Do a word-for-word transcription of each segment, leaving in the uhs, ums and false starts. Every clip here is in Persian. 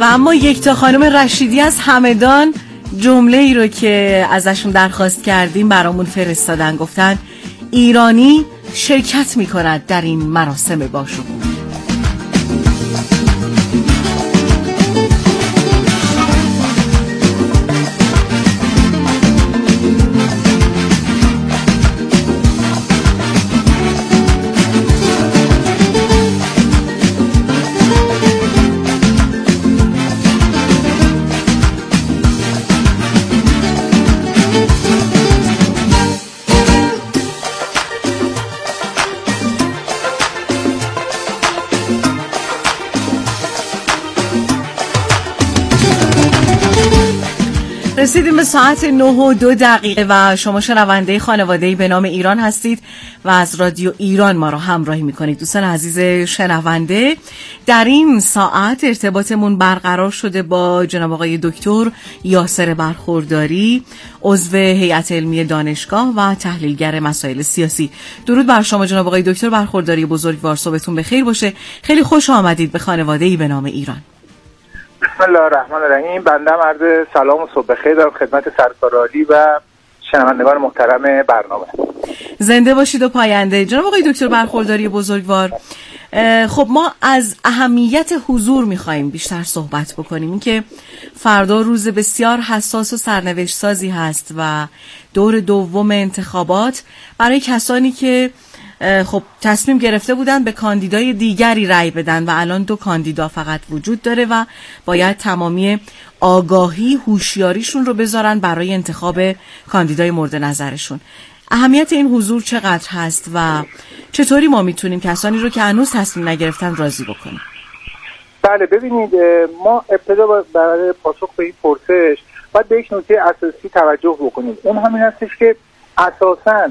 و اما یکتا خانم رشیدی از همدان جمله ای رو که ازشون درخواست کردیم برامون فرستادن، گفتن ایرانی شرکت میکند در این مراسم باشکوه. رسیدیم به ساعت نه و دو دقیقه و شما شنونده خانواده‌ای به نام ایران هستید و از رادیو ایران ما رو همراهی میکنید. دوستان عزیز شنونده، در این ساعت ارتباطمون برقرار شده با جناب آقای دکتر یاسر برخورداری، عضو هیئت علمی دانشگاه و تحلیلگر مسائل سیاسی. درود بر شما جناب آقای دکتر برخورداری بزرگوار، صبحتون بخیر باشه. خیلی خوش آمدید به خانواده‌ای به نام ایران. بسم الله الرحمن الرحیم. بنده عرض سلام و صبح بخیر دارم خدمت سرکار عالی و شنوندگان محترم برنامه. زنده باشید و پاینده. جناب آقای دکتر برخورداری بزرگوار، خب ما از اهمیت حضور میخواییم بیشتر صحبت بکنیم. این که فردا روز بسیار حساس و سرنوشت سازی هست و دور دوم انتخابات برای کسانی که خب تصمیم گرفته بودن به کاندیدای دیگری رأی بدن و الان دو کاندیدا فقط وجود داره و باید تمامی آگاهی هوشیاریشون رو بذارن برای انتخاب کاندیدای مورد نظرشون. اهمیت این حضور چقدر هست و چطوری ما میتونیم کسانی رو که هنوز تصمیم نگرفتن راضی بکنیم؟ بله ببینید، ما ابتدا برای پاسخ به این پرسش باید به یک نکته اساسی توجه بکنیم. اون همین هستش که اساساً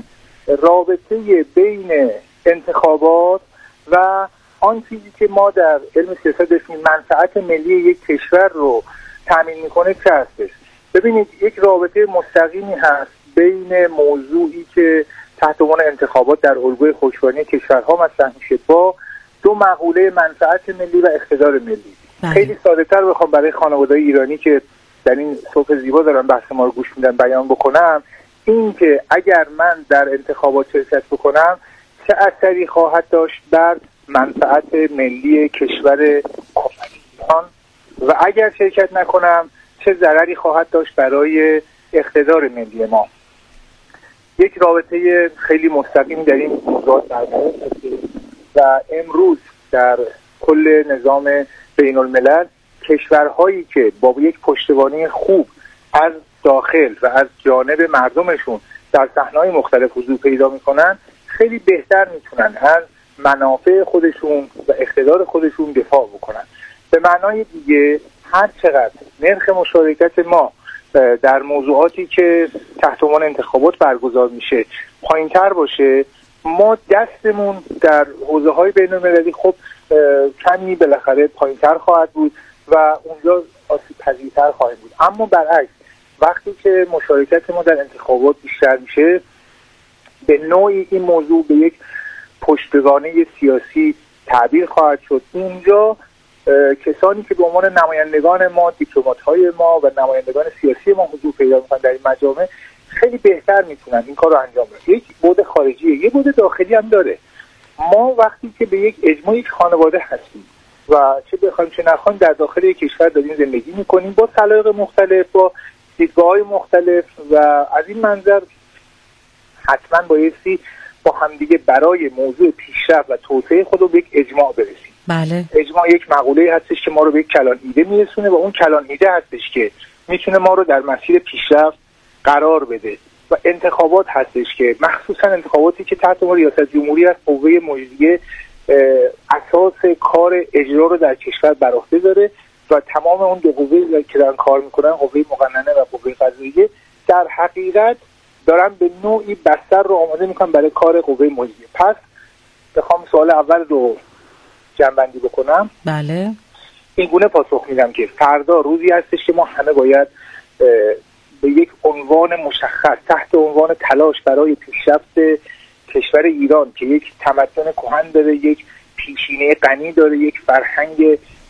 رابطه بین انتخابات و آن چیزی که ما در علم سیاست بهشون منفعت ملی یک کشور رو تامین میکنه چه هستش. ببینید، یک رابطه مستقیمی هست بین موضوعی که تحت عنوان انتخابات در الگوی خوشبانی کشورها مطرح میشه با دو مقوله منفعت ملی و اقتدار ملی. بله. خیلی ساده تر بخوام برای خانواده‌های ایرانی که در این صبح زیبا دارن بحث ما رو گوش میدن بیان بکنم، این که اگر من در انتخابات شرکت بکنم چه اثری خواهد داشت بر منفعت ملی کشور ایران و اگر شرکت نکنم چه ضرری خواهد داشت برای اقتدار ملی ما. یک رابطه خیلی مستقیم در این موضوعات برقرار شده و امروز در کل نظام بین الملل کشورهایی که با یک پشتوانه خوب از داخل و از جانب مردمشون در صحنه‌های مختلف حضور پیدا میکنن خیلی بهتر میتونن از منافع خودشون و اقتدار خودشون دفاع بکنن. به معنای دیگه هر چقدر نرخ مشارکت ما در موضوعاتی که تحت عنوان انتخابات برگزار میشه پایین‌تر باشه، ما دستمون در حوزه‌های بین‌المللی خب کمی بالاخره پایین‌تر خواهد بود و اونجا آسیب‌پذیرتر خواهد بود. اما برعکس وقتی که مشارکت ما در انتخابات بیشتر میشه، به نوعی این موضوع به یک پشتوانه سیاسی تعبیر خواهد شد. اونجا کسانی که به عنوان نمایندگان ما، دیپلمات‌های ما و نمایندگان سیاسی ما حضور پیدا میکنن در این مجامع خیلی بهتر میتونن این کار رو انجام بدن. یک بعد خارجیه، یک بعد داخلی هم داره. ما وقتی که به یک اجماع یک خانواده هستیم و چه بخوایم چه نخوایم در داخل یک کشور داریم زندگی میکنیم با سلایق مختلف، با دیدگاه‌های مختلف و از این منظر حتما بایستی با همدیگه برای موضوع پیشرفت و توسعه خود رو به یک اجماع برسیم. بله. اجماع یک مقوله هستش که ما رو به یک کلان ایده میرسونه و اون کلان ایده هستش که میتونه ما رو در مسیر پیشرفت قرار بده و انتخابات هستش که مخصوصا انتخاباتی که تحت عنوان ریاست جمهوری از قوه مجریه اساس کار اجرا رو در کشور بر عهده داره و تمام اون دو قوه که دارن کار میکنن، قوه مقننه و قوه قضاییه، در حقیقت دارن به نوعی بستر رو آماده میکنن برای کار قوه مجریه. پس بخوام سوال اول رو جمع‌بندی بکنم، بله، این گونه پاسخ میدم که فردا روزی هستش که ما همه باید به یک عنوان مشخص تحت عنوان تلاش برای پیشرفت کشور ایران که یک تمدن کهن داره، یک پیشینه غنی داره، یک فرهنگ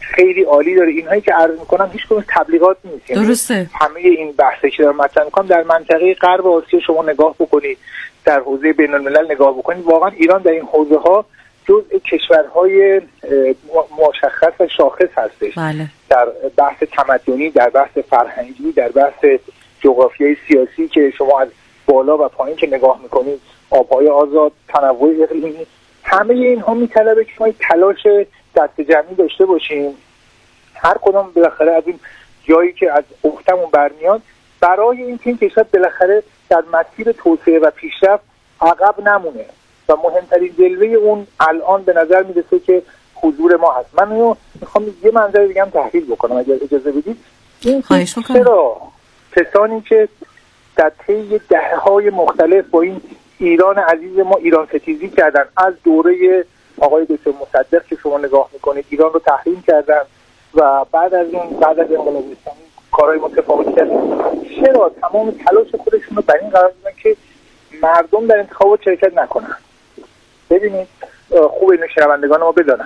خیلی عالی داره. اینهایی که عرض میکنم هیچ کدوم تبلیغات نیست. درسته. همه این بحثی که دارم مطرح میکنم در منطقه غرب آسیا شما نگاه بکنید، در حوزه بین الملل نگاه بکنید، واقعا ایران در این حوزه ها جزء کشورهای مشخص و شاخص هستش. بله. در بحث تمدنی، در بحث فرهنگی، در بحث جغرافیای سیاسی که شما از بالا و پایین که نگاه میکنید، آبهای آزاد، تنوع اقلیمی، همه اینها میطلبه که ما تلاش دست جمعی داشته باشیم. هر کدوم بالاخره از این جایی که از اختمون برمیاد برای اینکه این کشور بالاخره در مسیر توسعه و پیشرفت عقب نمونه و مهمترین جلوه اون الان به نظر میرسه که حضور ما هست. من اینو میخوام یه منظر دیگه هم تحلیل بکنم اگر اجازه بدید. این چرا کسانی که در طی دهه‌های مختلف با این ایران عزیز ما ایران ستیزی کردن، از دوره آقای دکتر مصدق که شما نگاه میکنید ایران رو تحریم کردن و بعد از اون بعد از انقلاب اسلامی کارهای متفاوتی کردن، چرا تمام تلاش خودشون رو بر این قرار دادن که مردم در انتخابات شرکت نکنن؟ ببینید خوب اینو شنوندگان ما بدانن،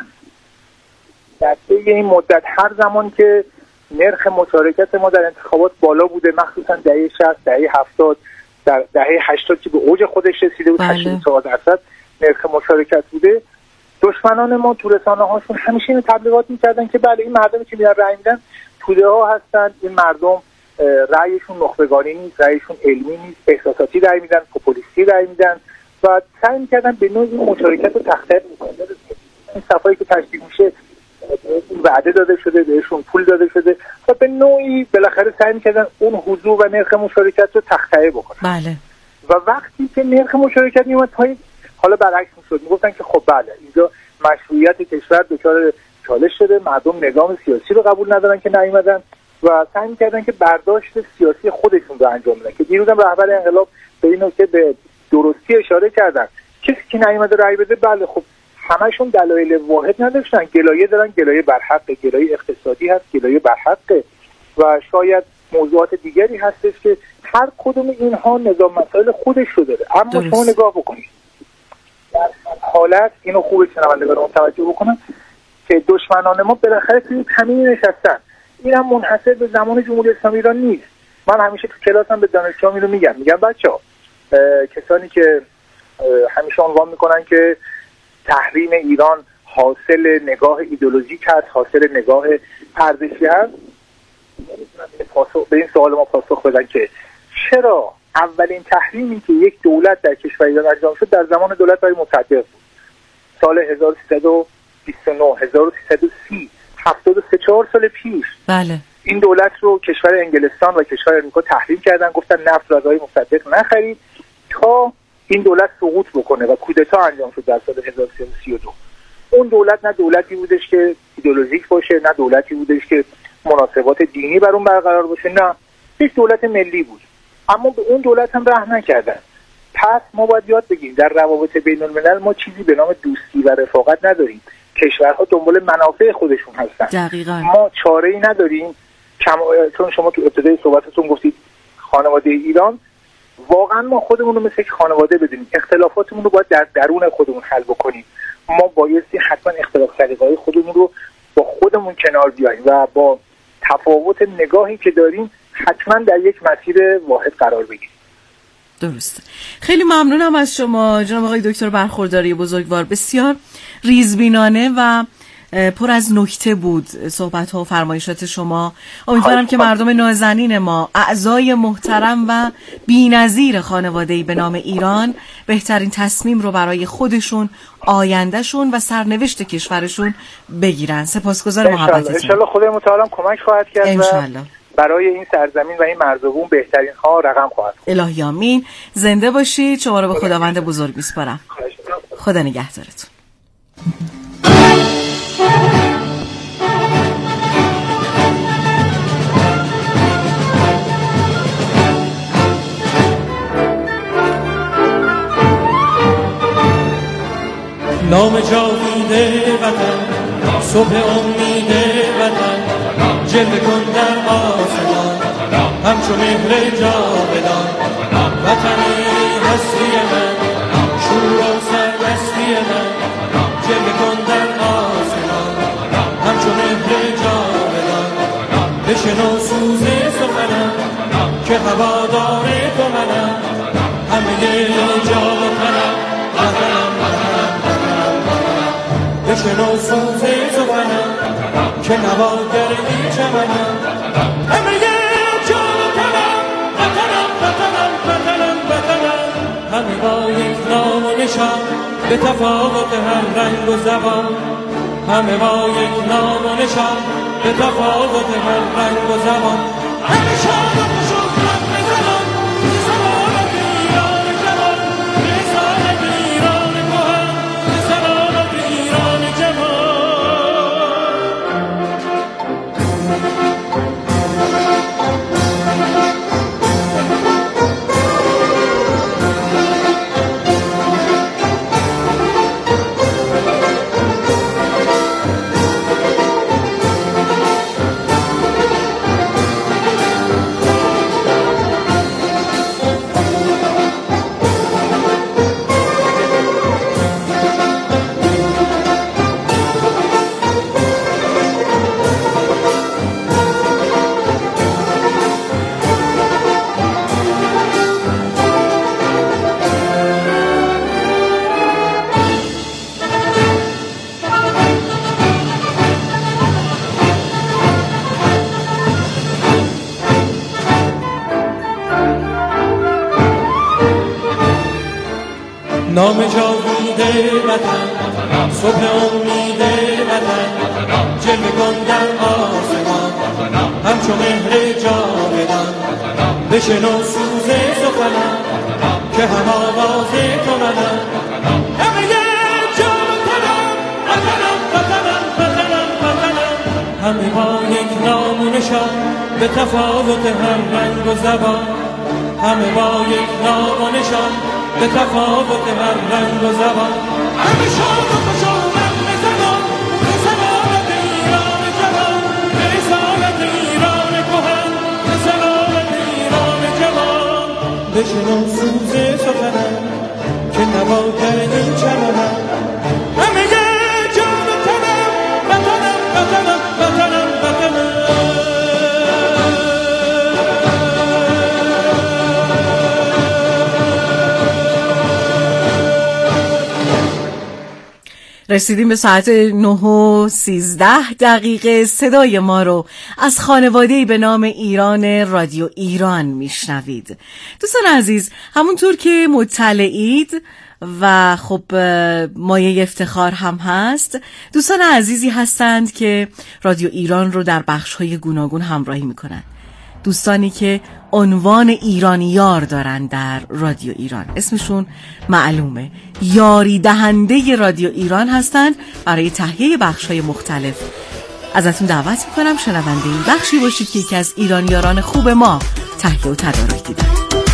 در طی این مدت هر زمان که نرخ مشارکت ما در انتخابات بالا بوده، مخصوصا دهه شصت، دهه هفتاد، در دهه هشتاد که به اوج خودش رسیده بود، هشتاد و چهار درصد نرخ مشارکت بوده، دشمنان ما تو رسانه هاشون همیشه اینو تبلیغات میکردن که بله این مردمی که میان رأی میدن توده ها هستن، این مردم رأیشون نخبگانی نیست، رأیشون علمی نیست، احساساتی رأی میدن، پوپولیستی رأی میدن و سعی میکردن به نوعی این مشارکت رو تخطئه میکنن. این صفایی که تشکیل میشه وعده داده شده، بهشون پول داده شده و به نوعی بالاخره سعی میکردن اون حضور و نرخ مشارکت رو تخطئه بکنن. بله. و وقتی که نرخ مشارکت میومد پایین، حالا برعکس میشد، میگفتن که خب بله اینجا مشروعیت کشور دچار چالش شده، مردم نظام سیاسی رو قبول ندارن که نیومدن و سعی میکردن که برداشت سیاسی خودشون رو انجام بدن. که دیروزم رهبر انقلاب به این نکته به درستی اشاره کردن، کسی که نیومده رأی بده بله خب همشون دلایل واحد نداشتن، گلایه دارن، گلایه برحق، گلایه اقتصادی هست، گلایه برحق و شاید موضوعات دیگری هستش که هر کدوم اینها نظام مسائل خودش رو داره. اما درست. شما نگاه بکنید در حالت اینو خوبه شنوندگان متوجه بکنن که دشمنان ما بالاخره توی کمین نشستن. این هم منحصر به زمان جمهوری اسلامی ایران نیست. من همیشه تو کلاسم به دانشجوام اینو میگم، میگم بچه‌ها کسانی که همیشه عنوان میکنن که تحریم ایران حاصل نگاه ایدئولوژیک هست، حاصل نگاه ارزشی هست، به این سوال ما پاسخ بدن که چرا اولین تحریمی که یک دولت در کشور ایران انجام شد در زمان دولت‌های مصدق بود، سال هزار و سیصد و بیست و نه، هزار و سیصد و سی، هفتاد و سه چهار سال پیش. بله. این دولت رو کشور انگلستان و کشور امریکا تحریم کردن، گفتن نفت را از آقای مصدق نخرید تا این دولت سقوط بکنه و کودتا انجام شد در سال هزار و سیصد و سی و دو. اون دولت نه دولتی بودش که ایدئولوژیک باشه، نه دولتی بودش که مناسبات دینی بر اون برقرار باشه، نه، یک دولت ملی بود. اما به اون دولت هم رحم نکردن. پس ما باید یاد بگیریم در روابط بین الملل ما چیزی به نام دوستی و رفاقت نداریم. کشورها دنبال منافع خودشون هستن. دقیقاً. ما چاره‌ای نداریم. چون شما تو ابتدای صحبتتون گفتید خانواده ایران، واقعا ما خودمون رو مثل یک خانواده بدونیم، اختلافاتمون رو باید در درون خودمون حل بکنیم. ما بایستی حتما اختلاف سلیقه‌های خودمون رو با خودمون کنار بیاییم و با تفاوت نگاهی که داریم حتما در یک مسیر واحد قرار بگیریم. درسته. خیلی ممنونم از شما جناب آقای دکتر برخورداری بزرگوار، بسیار ریزبینانه و پر از نکته بود صحبت ها و فرمایشات شما. امیدوارم که مردم نازنین ما، اعضای محترم و بی‌نظیر خانواده‌ای به نام ایران، بهترین تصمیم رو برای خودشون، آیندهشون و سرنوشت کشورشون بگیرن. سپاسگزار محبتتون. ان شاءالله خدای متعال کمک خواهد کرد انشالله. برای این سرزمین و این مرزبون بهترین ها رقم خواهد. الهی آمین. زنده باشید. شما رو به خداوند بزرگ میسپارم. خدا نگهدارتون. نام جاوید وطن، صبح امید وطن، جلوه کن در آسمان همچو مهر جاودان. وطنی هستی من، شور و سرمستی من، جلوه کن در آسمان همچو مهر که هوادار تو منم، همه جا و تنم وطنم وطنم وطنم وطنم، بشنو سوز سخنم که نواگر این چمنم، همه جا و تنم وطنم وطنم وطنم وطنم، همه با یک نام و نشان به تفاوت هر رنگ و زبان، همه با یک نام و نشان به تفاوت هر رنگ و زبان، همه شاد و خوشحال بزنان سلامت ایران جوان، رسالت ایران کهن، سلامت ایران جوان. نام جاوید وطن، صبح امید وطن، جلوه کن در آسمان همچو مهر جاودان، بشنو سوز سخنم که هم آواز تو منم، همه جا و تنم وطنم وطنم وطنم وطنم، همه با یک نام و نشان به تفاوت هر رنگ و زبان، همه با یک نام و نشان به تفاوت هر رنگ و زبان، همه شاد و خوشحال بزنان رسالت ایران جوان، رسالت ایران کهن، رسالت ایران جوان، بشنو سوز سخنم که نوا کردی چمنم، همه جا و تنم وطنم وطنم وطنم وطنم. رسیدیم به ساعت نه و سیزده دقیقه. صدای ما رو از خانواده‌ای به نام ایران رادیو ایران میشنوید. دوستان عزیز، همونطور که مطلعید و خب مایه افتخار هم هست، دوستان عزیزی هستند که رادیو ایران رو در بخش‌های گوناگون همراهی میکنن، دوستانی که عنوان ایرانیار دارن در رادیو ایران، اسمشون معلومه، یاری دهنده رادیو ایران هستند برای تهیه بخش‌های مختلف. ازتون دعوت میکنم شنونده این بخشی باشید که یکی از ایرانیاران خوب ما تهیه و تدارک دیدن.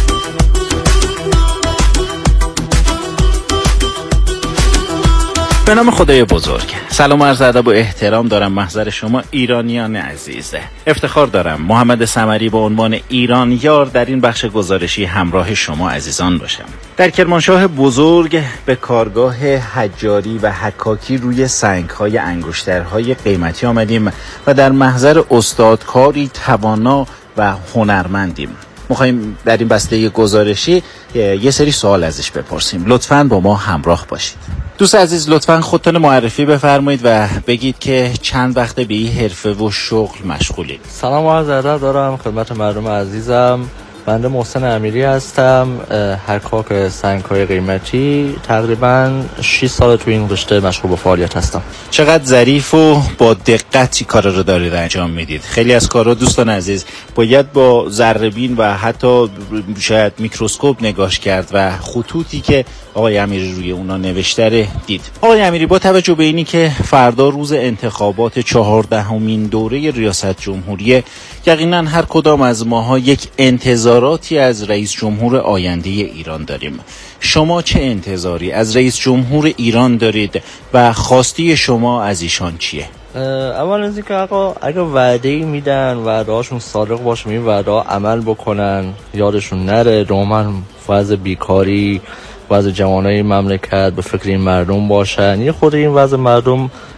به نام خدای بزرگ، سلام و عرض ادب و احترام دارم محضر شما ایرانیان عزیز. افتخار دارم محمد سمری به عنوان ایرانیار در این بخش گزارشی همراه شما عزیزان باشم. در کرمانشاه بزرگ به کارگاه حجاری و حکاکی روی سنگ‌های انگشترهای قیمتی آمدیم و در محضر استادکاری توانا و هنرمندیم. می‌خوایم در این بسته گزارشی یه سری سوال ازش بپرسیم. لطفاً با ما همراه باشید. دوست عزیز، لطفاً خودتون معرفی بفرمایید و بگید که چند وقت به این حرفه و شغل مشغولید. سلام و عرض ادب دارم خدمت مردم عزیزم. بنده محسن امیری هستم، حکاک سنگ‌های قیمتی. تقریباً شش سال تو این رشته مشغول به فعالیت هستم. چقدر ظریف و با دقتی کارا رو دارید انجام میدید. خیلی از کارا دوستان عزیز باید با ذره‌بین و حتی شاید میکروسکوپ نگاش کرد و خطوطی که آقای امیری روی اونا نوشته دید. آقای امیری، با توجه به اینی که فردا روز انتخابات چهاردهمین دوره ریاست جمهوری، یقینا هر کدام از ماها یک انتظاراتی از رئیس جمهور آینده ایران داریم. شما چه انتظاری از رئیس جمهور ایران دارید و خواسته شما از ایشان چیه؟ اول از اینکه آقا اگه وعده‌ای میدن وعده‌هاشون صادق باشه، این وعده‌ها عمل بکنن، یادشون نره دومن وضع بیکاری، وضع جوانای مملکت به فکر این مردم باشن. یه خود این وضع مردم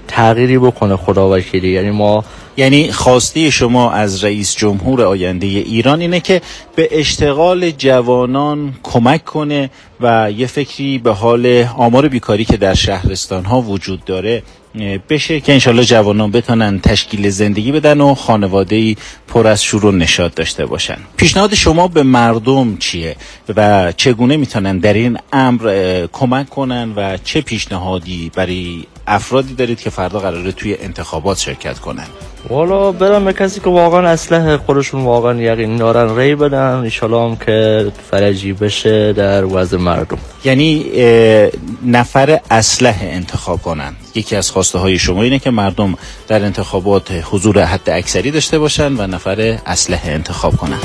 تغییری بکنه خدا وکیلی. یعنی ما یعنی خواسته شما از رئیس جمهور آینده ایران اینه که به اشتغال جوانان کمک کنه و یه فکری به حال آمار بیکاری که در شهرستان ها وجود داره بشه که انشالله جوانان بتونن تشکیل زندگی بدن و خانواده‌ای پر از شور و نشاط داشته باشن. پیشنهاد شما به مردم چیه و چگونه میتونن در این امر کمک کنن و چه پیشنهادی برای افرادی دارید که فردا قراره توی انتخابات شرکت کنن؟ والا برام به کسی که واقعا اصلح خودشون واقعا یقین دارن ری بدن، انشالله هم که فرجی بشه در وضع مردم. یعنی نفر اصلح انتخاب کنن. یکی از خواسته های شما اینه که مردم در انتخابات حضور حد اکثری داشته باشن و نفر اصلح انتخاب کنن.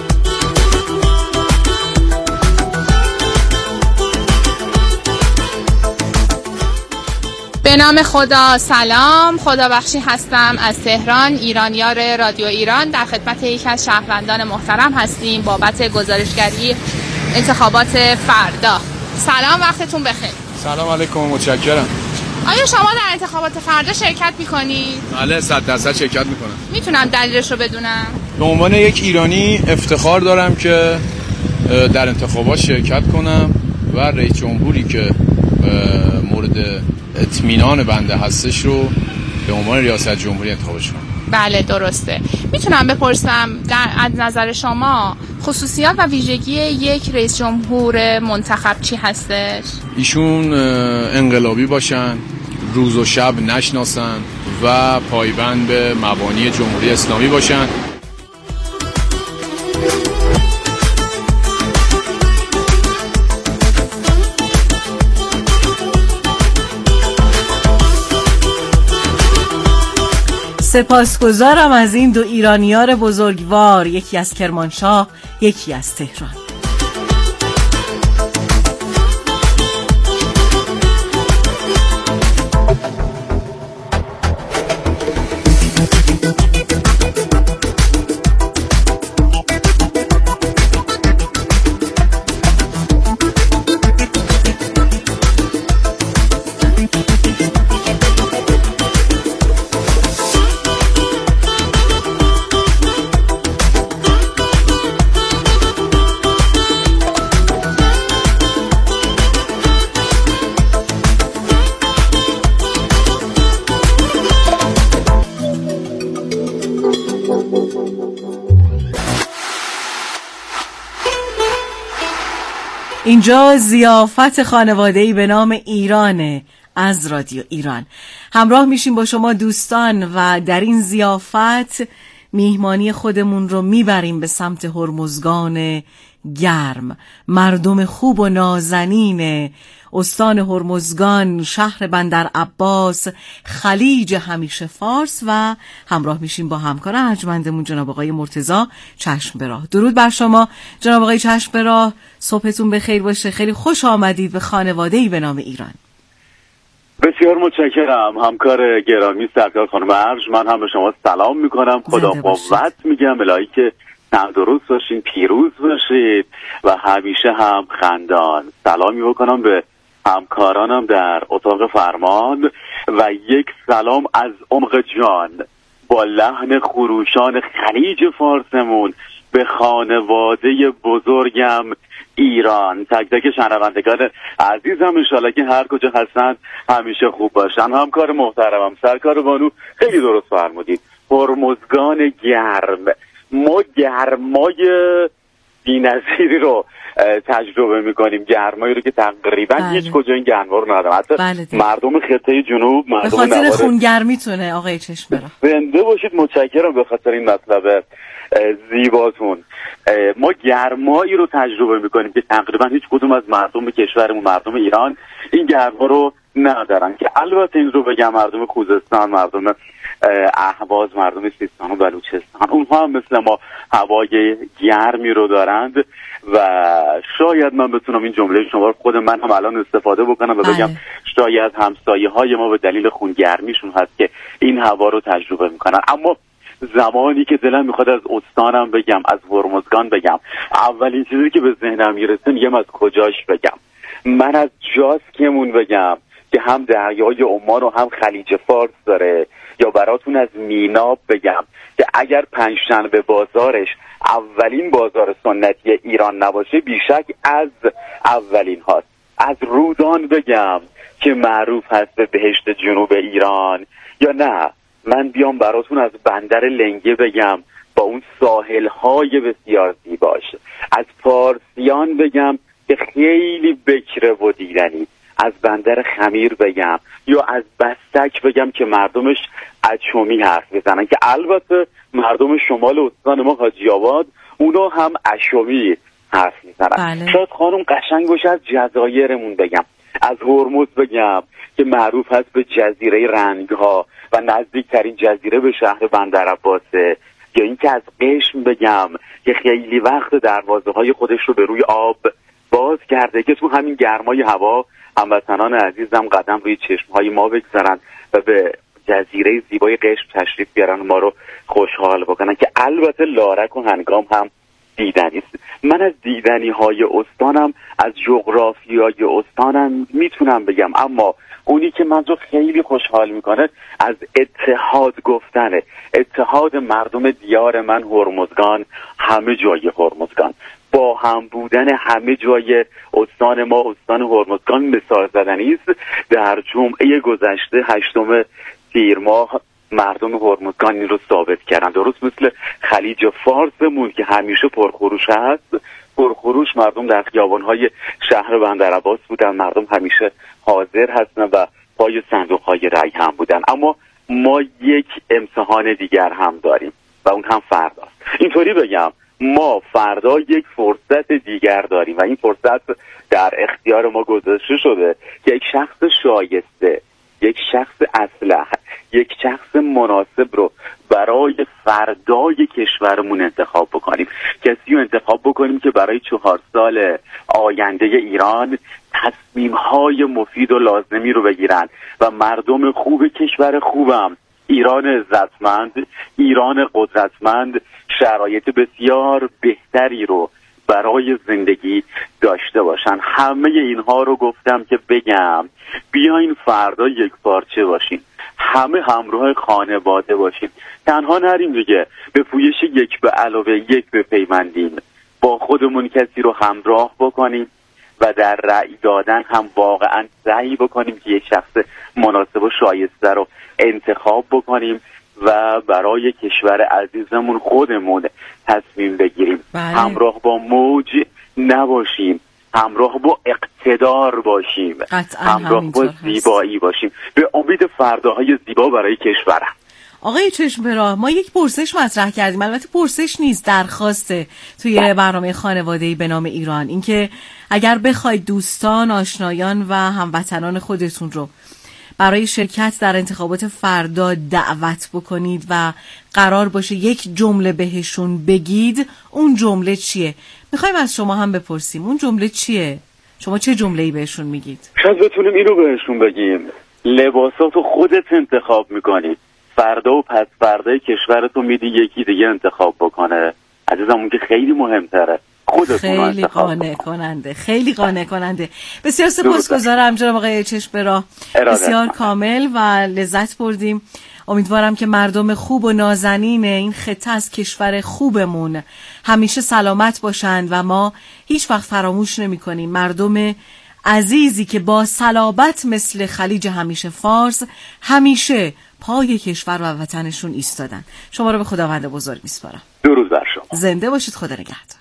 به نام خدا، سلام، خدا بخشی هستم از تهران، ایرانیار رادیو ایران. در خدمت یک از شهروندان محترم هستیم بابت گزارشگری انتخابات فردا. سلام، وقتتون بخیر. سلام علیکم، متشکرم. آیا شما در انتخابات فردا شرکت میکنید؟ بله، صد درصد شرکت میکنم. میتونم دلیلش رو بدونم؟ به عنوان یک ایرانی افتخار دارم که در انتخابات شرکت کنم و رئیس جمهوری که مورد اطمینان بنده هستش رو به عنوان ریاست جمهوری انتخابش کنم. بله درسته. میتونم بپرسم در از نظر شما خصوصیات و ویژگی یک رئیس جمهور منتخب چی هستش؟ ایشون انقلابی باشن، روز و شب نشناسن و پایبند به مبانی جمهوری اسلامی باشن. سپاسگزارم از این دو ایرانیار بزرگوار، یکی از کرمانشاه، یکی از تهران. اینجا ضیافت خانواده‌ای به نام ایرانه از رادیو ایران. همراه میشیم با شما دوستان و در این ضیافت میهمانی خودمون رو میبریم به سمت هرمزگان گرم، مردم خوب و نازنین استان هرمزگان، شهر بندر عباس، خلیج همیشه فارس، و همراه میشیم با همکار ارجمندمون جناب آقای مرتضی چشم به راه. درود بر شما جناب آقای چشم به راه، صبحتون بخیر باشه. خیلی خوش آمدید به خانواده‌ای به نام ایران. بسیار متشکرم همکار گرامی سرکار خانم ارج. من هم به شما سلام میکنم، خدا قوت میگم، الهی که تندرست باشین، پیروز باشید و همیشه هم خندان. سلامی بکنم به همکارانم در اتاق فرمان و یک سلام از عمق جان با لحن خروشان خلیج فارسمون به خانواده بزرگم ایران. تک تک شنوندگان عزیزم انشالله که هر کجا هستن همیشه خوب باشن. همکار محترمم سرکار بانو خیلی درست فرمودید، هرمزگان گرم. ما گرمای بی‌نظیری رو تجربه میکنیم، گرمایی رو که تقریبا بله. هیچ کجا این گرما رو ندارم. حتی بله مردم خطه جنوب، مردم به خاطر خونگرمیتونه آقای چشم برا. زنده باشید، متشکرم به خاطر این مطلب زیباتون. ما گرمایی رو تجربه میکنیم که تقریبا هیچ کدوم از مردم کشورمون، مردم ایران، این گرما رو ندارن. که البته این رو بگم مردم خوزستان، مردم اهواز، مردم سیستان و بلوچستان، اونها هم مثل ما هوای گرمی رو دارند و شاید من بتونم این جمله شما رو خود من هم الان استفاده بکنم و بگم شاید همسایه های ما به دلیل خونگرمیشون هست که این هوا رو تجربه میکنن. اما زمانی که دلم میخواد از استانم بگم، از هرمزگان بگم، اولین چیزی که به ذهنم میرسه میگم از کجاش بگم. من از جاسکمون بگم که هم دریای عمان و هم خلیج فارس داره، یا براتون از میناب بگم که اگر پنجشنبه بازارش اولین بازار سنتی ایران نباشه بیشک از اولین هاست. از رودان بگم که معروف هست به بهشت جنوب ایران، یا نه من بیام براتون از بندر لنگه بگم با اون ساحل‌های بسیار زیباش. از فارسیان بگم که خیلی بکره و دیدنی. از بندر خمیر بگم، یا از بستک بگم که مردمش اچومی حرف میزنن، که البته مردم شمال استان ما حاجی آباد اونا هم اچومی حرف میزنن. بله. شاید خانم قشنگ باشه از جزایرمون بگم، از هرمز بگم که معروف هست به جزیره رنگها و نزدیکترین جزیره به شهر بندر عباسه، یا اینکه از قشم بگم که خیلی وقت دروازه های خودش رو به روی آب باز کرده که تو همین گرمای هوا هموطنان عزیزم قدم روی چشمهای ما بگذارن و به جزیره زیبای قشم تشریف بیارن، ما رو خوشحال بکنن، که البته لارک و هنگام هم دیدنی است. من از دیدنی های استانم، از جغرافیای استانم میتونم بگم، اما اونی که من رو خیلی خوشحال میکنه از اتحاد گفتنه، اتحاد مردم دیار من هرمزگان، همه جای هرمزگان، با هم بودن همه جای استان ما، استان هرمزگان مثال زدنی است. در جمعه گذشته هشتم تیر ماه مردم هرمزگان این رو ثابت کردن، درست مثل خلیج فارسمون که همیشه پرخروش هست، پرخروش مردم در خیابان‌های شهر بندر عباس بودن، مردم همیشه حاضر هستن و پای صندوق‌های رای هم بودن. اما ما یک امتحان دیگر هم داریم و اون هم فرداست. اینطوری بگم ما فردا یک فرصت دیگر داریم و این فرصت در اختیار ما گذاشته شده که یک شخص شایسته، یک شخص اصلح، یک شخص مناسب رو برای فردای کشورمون انتخاب بکنیم. کسی رو انتخاب بکنیم که برای چهار سال آینده ایران تصمیم‌های مفید و لازمی رو بگیرن و مردم خوب کشور خوبم، ایران عزتمند، ایران قدرتمند، شرایط بسیار بهتری رو برای زندگی داشته باشن. همه اینها رو گفتم که بگم بیاین فردا یک پارچه باشین، همه همراه خانواده باشیم، تنها نریم دیگه، به پویش یک به علاوه یک بپیوندیم، با خودمون کسی رو همراه بکنیم و در رأی دادن هم واقعا سعی بکنیم که یک شخص مناسب و شایسته رو انتخاب بکنیم و برای کشور عزیزمون خودمون تصمیم بگیریم. بله. همراه با موج نباشیم، همراه با اقتدار باشیم، همراه با زیبایی باشیم، به امید فرداهای زیبا برای کشورم. آقای چشمه‌راه، ما یک پرسش مطرح کردیم، البته پرسش نیست، درخواسته توی برنامه خانواده‌ای به نام ایران، اینکه اگر بخواید دوستان، آشنایان و هموطنان خودتون رو برای شرکت در انتخابات فردا دعوت بکنید و قرار باشه یک جمله بهشون بگید، اون جمله چیه؟ میخوایم از شما هم بپرسیم اون جمله چیه؟ شما چه جمله‌ای بهشون میگید؟ شاید بتونیم اینو بهشون بگیم: لباساتو خودت انتخاب میکنی، فردا و پس فردای کشورتو میدی یکی دیگه انتخاب بکنه. عزیزم اون که خیلی مهمتره، خیلی قانع کننده، خیلی قانع کننده. بسیار سپاسگزارم جناب آقای چشمه‌راه، بسیار کامل و لذت بردیم. امیدوارم که مردم خوب و نازنین این خطه از کشور خوبمون همیشه سلامت باشند و ما هیچ وقت فراموش نمی کنیم مردم عزیزی که با صلابت مثل خلیج همیشه فارس همیشه پای کشور و وطنشون ایستادن. شما رو به خداوند بزرگ میسپارم. درود بر شما. زنده باشید. خدا نگهدار.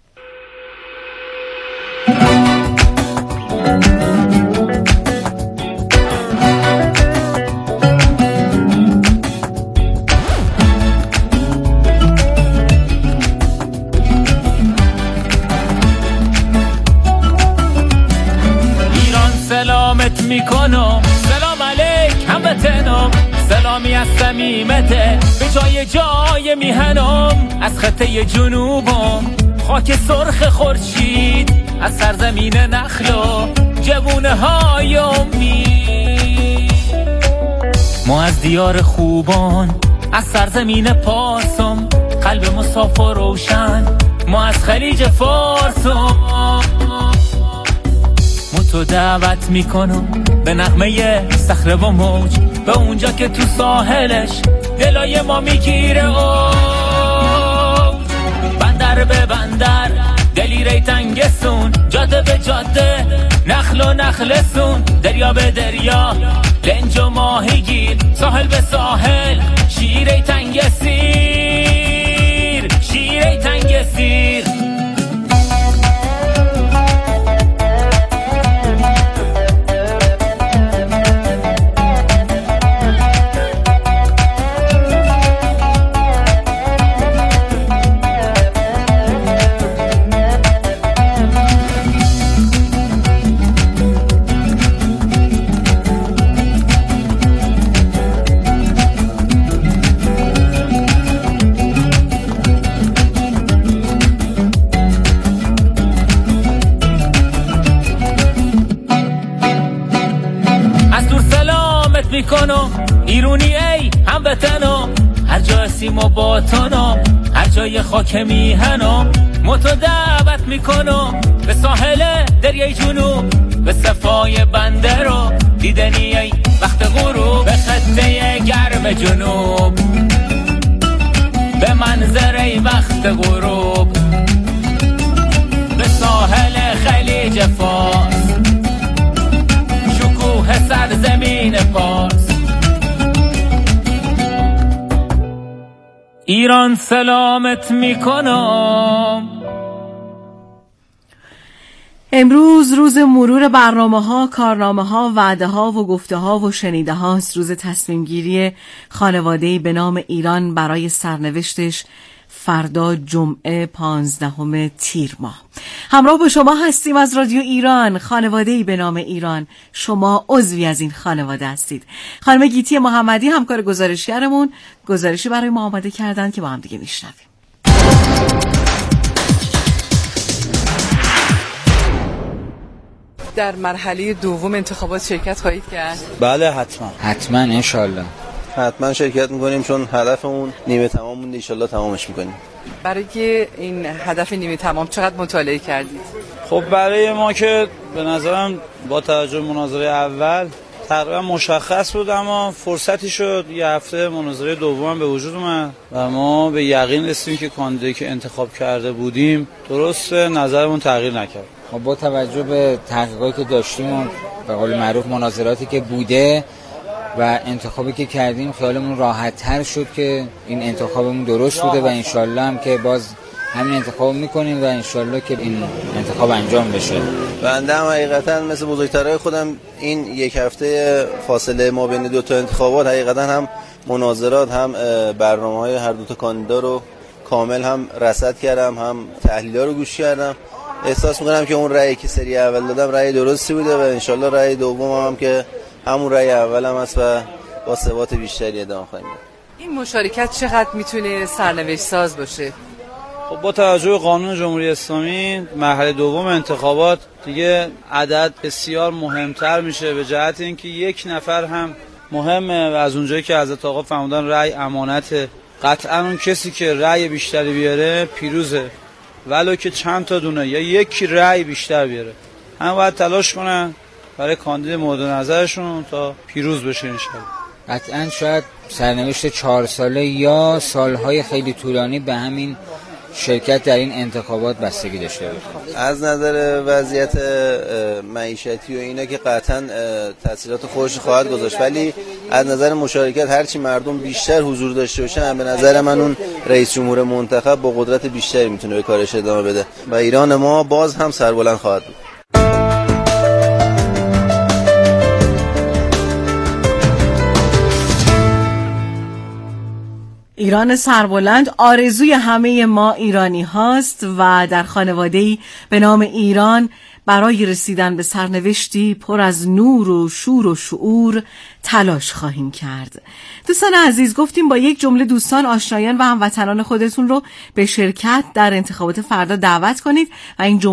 سلامت میکنم، سلام علیک هموطنم، سلامی از صمیمته به جای جای میهنم، از خطه جنوبم خاک سرخ خورشید، از سرزمین نخل و جوونه های امید. ما از دیار خوبان، از سرزمین پارسم، قلب مسافر روشن، ما از خلیج فارسم. تو دعوت میکنم به نغمه صخره و موج، به اونجا که تو ساحلش دلای ما میگیره اوج. بندر به بندر دلیره تنگسون، جاده به جاده نخل و نخلسون، دریا به دریا لنج و ماهیگیر، ساحل به ساحل شیره تنگسیر، شیره تنگسیر. میکنم ایرونی ای هم وطنم، هر جا سیما باطنم، هر جای خاک میهنم. متو دعوت میکنم به ساحل دریای جنوب، به صفای بنده رو دیدنی ای وقت غروب، به خطه گرم جنوب، به منظره وقت غروب، به ساحل خلیج فارس، شکوه سرزمین پارس. ایران سلامت میکنم. امروز روز مرور برنامه ها، کارنامه ها، وعده ها و گفته ها و شنیده هاست. روز تصمیم گیری خانواده‌ای به نام ایران برای سرنوشتش فردا جمعه پانزدهم تیر ماه. همراه با شما هستیم از رادیو ایران، خانواده‌ای به نام ایران. شما عضوی از این خانواده هستید. خانم گیتی محمدی همکار گزارشگرمون گزارشی برای ما آماده کردن که با هم دیگه میشنویم. در مرحله دوم انتخابات شرکت خواهید کرد؟ بله حتما حتما انشالله حتما شرکت میکنیم، چون هدفمون نیمه تمام مونده، انشالله تمامش میکنیم. برای این هدف نیمه تمام چقدر مطالعه کردید؟ خب برای ما که به نظرم با توجه مناظره اول تقریبا مشخص بود، اما فرصتی شد یه هفته مناظره دوم به وجود اومد و ما به یقین رسیدیم که کاندیدایی که انتخاب کرده بودیم درست، نظرمون تغییر نکرد. خب با توجه به تحقیقاتی که داشتیم و به قول معروف مناظراتی که بوده و انتخابی که کردیم، خیالمون راحت تر شد که این انتخابمون درست بوده و انشالله هم که باز همین انتخاب میکنیم و انشالله که این انتخاب انجام بشه. بنده هم حقیقتا مثل بزرگترهای خودم این یک هفته فاصله ما بین دو تا انتخابات حقیقتا هم مناظرات هم برنامه‌های هر دو تا کاندیدا رو کامل هم رصد کردم، هم تحلیل‌ها رو گوش کردم. احساس میکنم که اون رأیی که سری اول دادم رأی درستی بوده و انشالله رأی دوم هم که همون رأی اول هم هست و با ثبات بیشتری ادامه خواهیم داد. این مشارکت چقدر میتونه سرنوشت ساز باشه؟ خب با توجه به قانون جمهوری اسلامی مرحله دوم انتخابات دیگه عدد بسیار مهمتر میشه، به جهت اینکه یک نفر هم مهمه و از اونجایی که حضرت آقا فرمودن رأی امانته، قطعا اون کسی که رأی بیشتری بیاره پیروزه، ولو که چند تا دونه یا یک رأی بیشتر بیاره. هم باید تلاش کنن برای کاندید مورد نظرشون تا پیروز بشه انشالله. قطعا شاید سرنوشت چهار ساله یا سالهای خیلی طولانی به همین شرکت در این انتخابات بستگی داشته بود. از نظر وضعیت معیشتی و اینا که قطعا تاثیرات خودش خواهد گذاشت، ولی از نظر مشارکت هرچی مردم بیشتر حضور داشته باشن، به نظر من اون رئیس جمهور منتخب با قدرت بیشتری میتونه به کارش ادامه بده و ایران ما باز هم سربلند خواهد بود. ایران سربلند آرزوی همه ما ایرانی هاست و در خانواده‌ای به نام ایران برای رسیدن به سرنوشتی پر از نور و شور و شعور تلاش خواهیم کرد. دوستان عزیز، گفتیم با یک جمله دوستان، آشنایان و هموطنان خودتون رو به شرکت در انتخابات فردا دعوت کنید و این جمله